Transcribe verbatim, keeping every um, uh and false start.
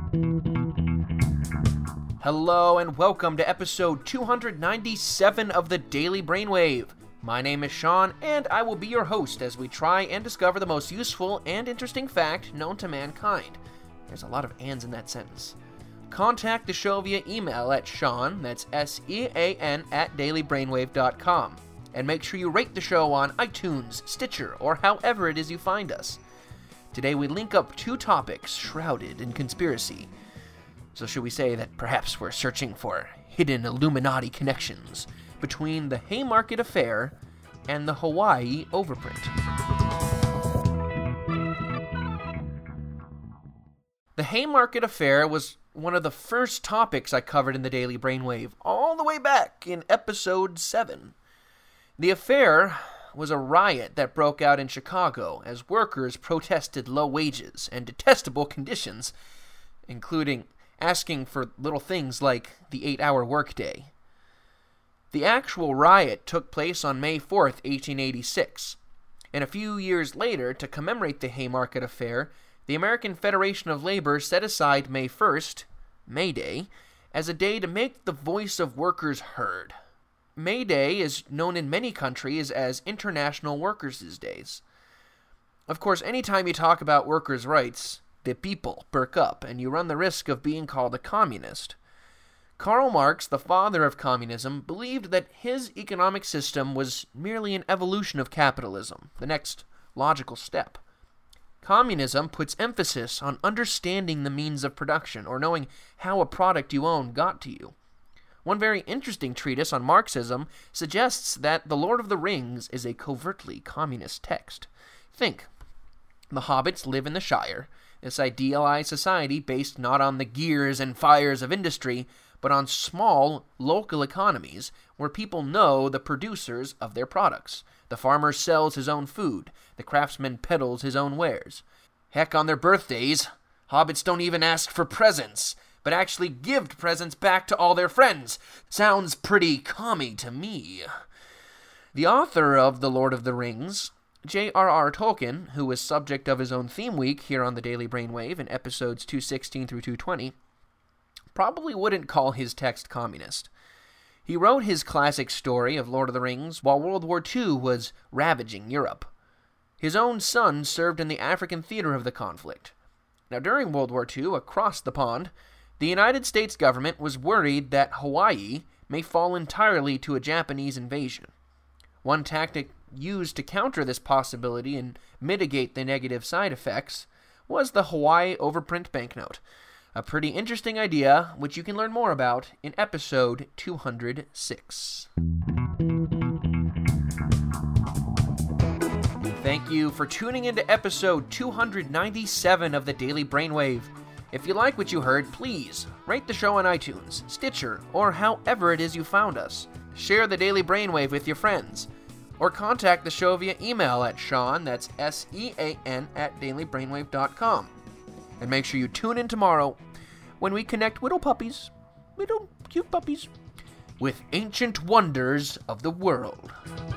Hello and welcome to episode two hundred ninety-seven of the Daily Brainwave. My name is Sean, and I will be your host as we try and discover the most useful and interesting fact known to mankind. There's a lot of ands in that sentence. Contact the show via email at Sean, that's S E A N, at daily brainwave dot com. And make sure you rate the show on iTunes, Stitcher, or however it is you find us. Today we link up two topics shrouded in conspiracy. So should we say that perhaps we're searching for hidden Illuminati connections between the Haymarket Affair and the Hawaii overprint? The Haymarket Affair was one of the first topics I covered in the Daily Brainwave, all the way back in episode seven. The affair was a riot that broke out in Chicago as workers protested low wages and detestable conditions, including asking for little things like the eight-hour workday. The actual riot took place on May fourth, eighteen eighty-six, and a few years later, to commemorate the Haymarket Affair, the American Federation of Labor set aside May first, May Day, as a day to make the voice of workers heard. May Day is known in many countries as International Workers' Days. Of course, anytime you talk about workers' rights, the people perk up, and you run the risk of being called a communist. Karl Marx, the father of communism, believed that his economic system was merely an evolution of capitalism, the next logical step. Communism puts emphasis on understanding the means of production, or knowing how a product you own got to you. One very interesting treatise on Marxism suggests that The Lord of the Rings is a covertly communist text. Think, the hobbits live in the Shire, this idealized society based not on the gears and fires of industry, but on small, local economies where people know the producers of their products. The farmer sells his own food. The craftsman peddles his own wares. Heck, on their birthdays, hobbits don't even ask for presents, but actually give presents back to all their friends. Sounds pretty commie to me. The author of The Lord of the Rings, J R R Tolkien, who was subject of his own theme week here on the Daily Brainwave in episodes two sixteen through two twenty, probably wouldn't call his text communist. He wrote his classic story of Lord of the Rings while World War Two was ravaging Europe. His own son served in the African theater of the conflict. Now, during World War Two, across the pond, the United States government was worried that Hawaii may fall entirely to a Japanese invasion. One tactic used to counter this possibility and mitigate the negative side effects was the Hawaii overprint banknote. A pretty interesting idea, which you can learn more about in episode two hundred six. Thank you for tuning into episode two hundred ninety-seven of the Daily Brainwave. If you like what you heard, please rate the show on iTunes, Stitcher, or however it is you found us. Share the Daily Brainwave with your friends, or contact the show via email at Sean, that's S E A N, at daily brainwave dot com. And make sure you tune in tomorrow when we connect little puppies, little cute puppies, with ancient wonders of the world.